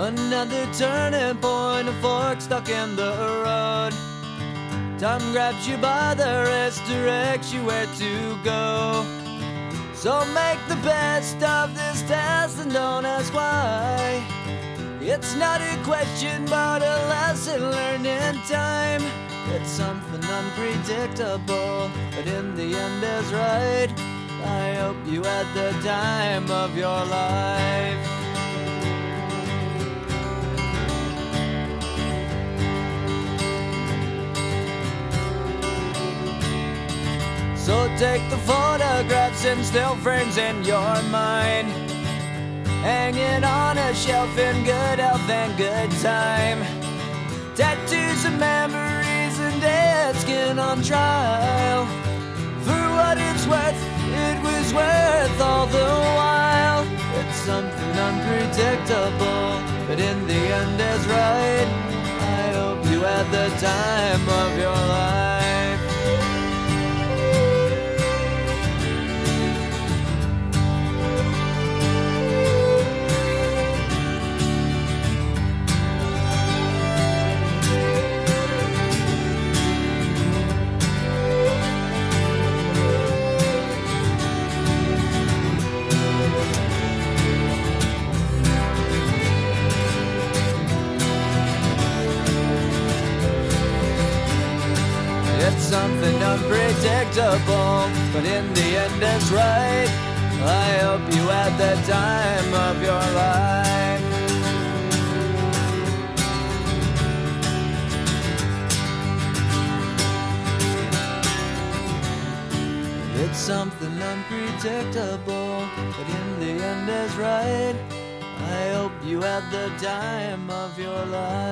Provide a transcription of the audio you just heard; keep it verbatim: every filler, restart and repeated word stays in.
Another turning point, a fork stuck in the road. Time grabs you by the wrist, directs you where to go. So make the best of this test and don't ask why. It's not a question but a lesson learned in time. It's something unpredictable, but in the end is right. I hope you had the time of your life. So take the photographs and still frames in your mind, hanging on a shelf in good health and good time. Tattoos and memories and dead skin on trial. For what it's worth, it was worth all the while. It's something unpredictable, but in the end is right. I hope you had the time of your life. It's something unpredictable, but in the end it's right. I hope you had the time of your life. It's something unpredictable, but in the end is right. I hope you had the time of your life.